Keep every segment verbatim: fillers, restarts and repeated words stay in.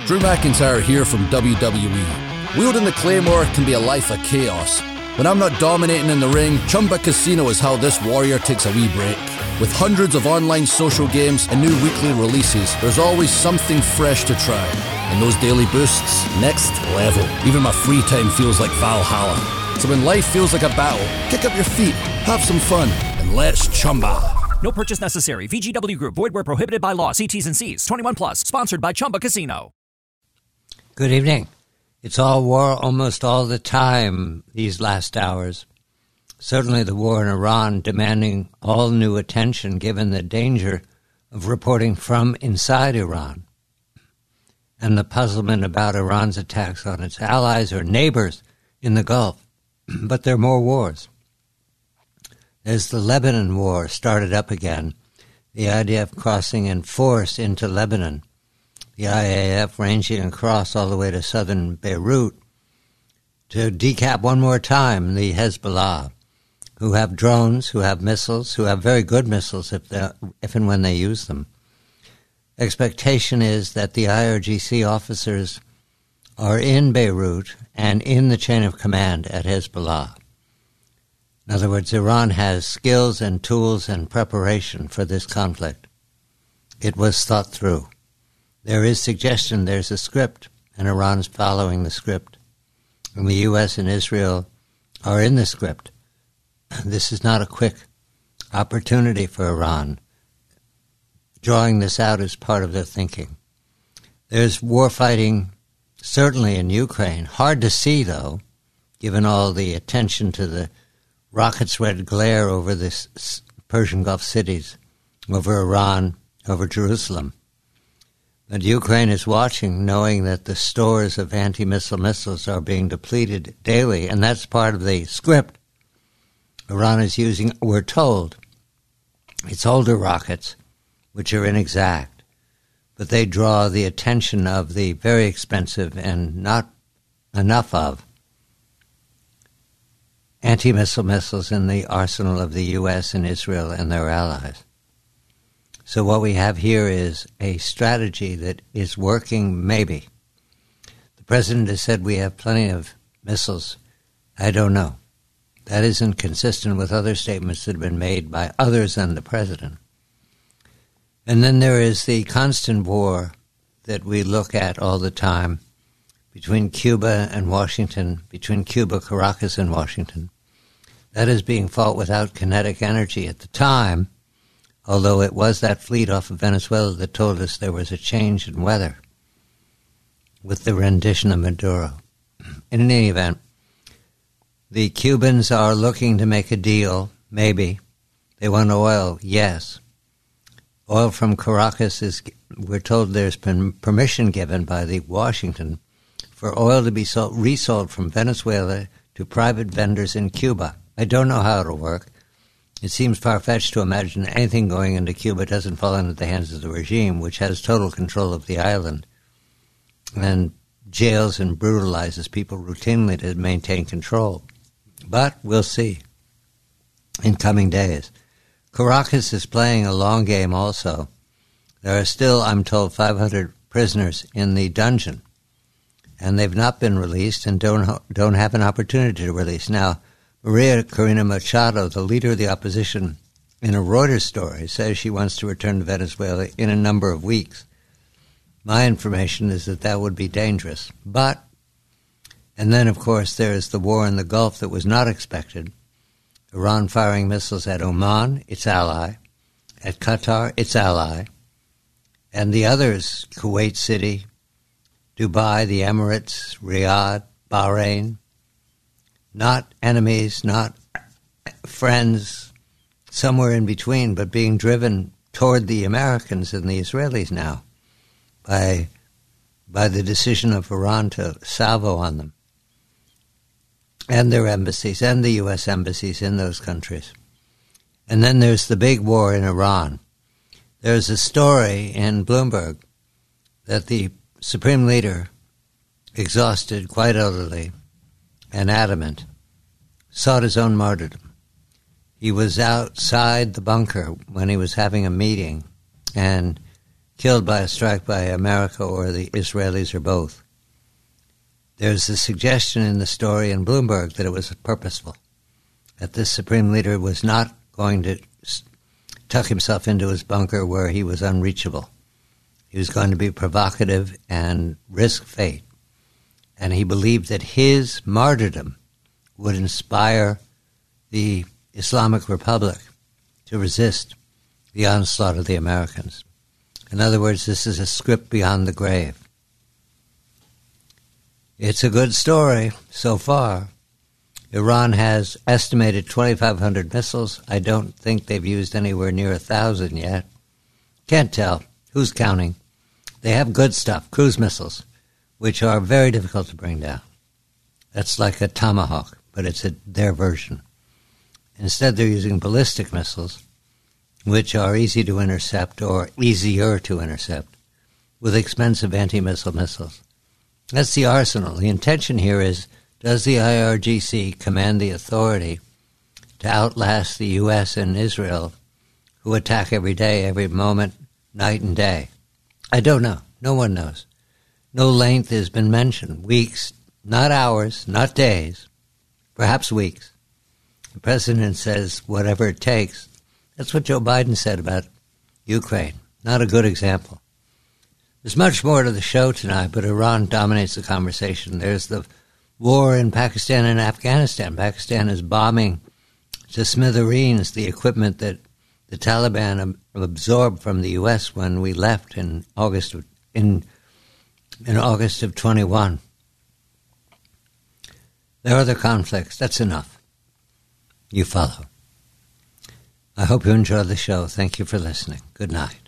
Drew McIntyre here from W W E. Wielding the Claymore can be a life of chaos. When I'm not dominating in the ring, Chumba Casino is how this warrior takes a wee break. With hundreds of online social games and new weekly releases, there's always something fresh to try. And those daily boosts, next level. Even my free time feels like Valhalla. So when life feels like a battle, kick up your feet, have some fun, and let's Chumba. No purchase necessary. V G W Group. Void where prohibited by law. See T's and C's. twenty-one plus. Sponsored by Chumba Casino. Good evening. It's all war almost all the time these last hours. Certainly the war in Iran demanding all new attention given the danger of reporting from inside Iran and the puzzlement about Iran's attacks on its allies or neighbors in the Gulf. But there are more wars. There's the Lebanon war started up again, the I D F crossing in force into Lebanon, the I A F ranging across all the way to southern Beirut to decap one more time the Hezbollah, who have drones, who have missiles, who have very good missiles if, if and when they use them. Expectation is that the I R G C officers are in Beirut and in the chain of command at Hezbollah. In other words, Iran has skills and tools and preparation for this conflict. It was thought through. There is suggestion there's a script, and Iran's following the script. And the U S and Israel are in the script. This is not a quick opportunity for Iran. Drawing this out is part of their thinking. There's war fighting, certainly in Ukraine. Hard to see, though, given all the attention to the rocket's red glare over the Persian Gulf cities, over Iran, over Jerusalem. But Ukraine is watching, knowing that the stores of anti-missile missiles are being depleted daily, and that's part of the script Iran is using, we're told. It's older rockets, which are inexact, but they draw the attention of the very expensive and not enough of anti-missile missiles in the arsenal of the U S and Israel and their allies. So what we have here is a strategy that is working, maybe. The president has said we have plenty of missiles. I don't know. That isn't consistent with other statements that have been made by others than the president. And then there is the constant war that we look at all the time between Cuba and Washington, between Cuba, Caracas, and Washington. That is being fought without kinetic energy at the time, although it was that fleet off of Venezuela that told us there was a change in weather with the rendition of Maduro. In any event, the Cubans are looking to make a deal, maybe. They want oil, yes. Oil from Caracas is, we're told there's been permission given by the Washington for oil to be sold, resold from Venezuela to private vendors in Cuba. I don't know how it'll work. It seems far-fetched to imagine anything going into Cuba doesn't fall into the hands of the regime, which has total control of the island and jails and brutalizes people routinely to maintain control. But we'll see in coming days. Caracas is playing a long game also. There are still, I'm told, five hundred prisoners in the dungeon, and they've not been released and don't don't have an opportunity to release. Now, Maria Corina Machado, the leader of the opposition, in a Reuters story, says she wants to return to Venezuela in a number of weeks. My information is that that would be dangerous. But, and then, of course, there is the war in the Gulf that was not expected. Iran firing missiles at Oman, its ally, at Qatar, its ally, and the others, Kuwait City, Dubai, the Emirates, Riyadh, Bahrain, not enemies, not friends, somewhere in between, but being driven toward the Americans and the Israelis now by by the decision of Iran to salvo on them and their embassies and the U S embassies in those countries. And then there's the big war in Iran. There's a story in Bloomberg that the Supreme Leader, exhausted, quite elderly, and adamant, sought his own martyrdom. He was outside the bunker when he was having a meeting, and killed by a strike by America or the Israelis or both. There's a suggestion in the story in Bloomberg that it was purposeful, that this supreme leader was not going to tuck himself into his bunker where he was unreachable. He was going to be provocative and risk fate. And he believed that his martyrdom would inspire the Islamic Republic to resist the onslaught of the Americans. In other words, this is a script beyond the grave. It's a good story so far. Iran has estimated twenty-five hundred missiles. I don't think they've used anywhere near a thousand yet. Can't tell. Who's counting? They have good stuff, cruise missiles, which are very difficult to bring down. That's like a Tomahawk, but it's a, their version. Instead, they're using ballistic missiles, which are easy to intercept or easier to intercept, with expensive anti-missile missiles. That's the arsenal. The intention here is, does the I R G C command the authority to outlast the U S and Israel, who attack every day, every moment, night and day? I don't know. No one knows. No length has been mentioned. Weeks, not hours, not days, perhaps weeks. The president says whatever it takes. That's what Joe Biden said about Ukraine. Not a good example. There's much more to the show tonight, but Iran dominates the conversation. There's the war in Pakistan and Afghanistan. Pakistan is bombing to smithereens the equipment that the Taliban absorbed from the U S when we left in August of, in in August of twenty-one. There are other conflicts. That's enough. You follow. I hope you enjoy the show. Thank you for listening. Good night.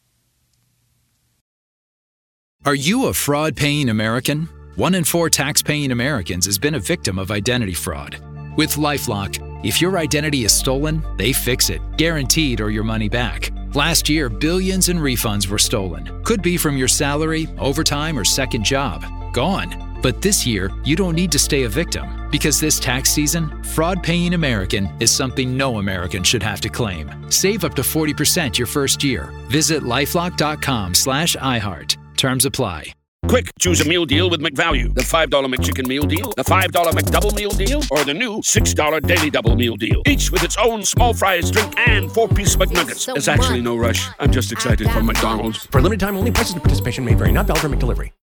Are you a fraud-paying American? One in four tax-paying Americans has been a victim of identity fraud. With LifeLock, if your identity is stolen, they fix it, guaranteed or your money back. Last year, billions in refunds were stolen. Could be from your salary, overtime, or second job. Gone. But this year, you don't need to stay a victim, because this tax season, fraud-paying American is something no American should have to claim. Save up to forty percent your first year. Visit lifelock.com slash iHeart. Terms apply. Quick, choose a meal deal with McValue. The five dollar McChicken meal deal, the five dollar McDouble meal deal, or the new six dollar Daily Double meal deal. Each with its own small fries, drink, and four-piece McNuggets. So There's actually no rush. I'm just excited for McDonald's. For limited time only, prices and participation may vary. Not valid for McDelivery.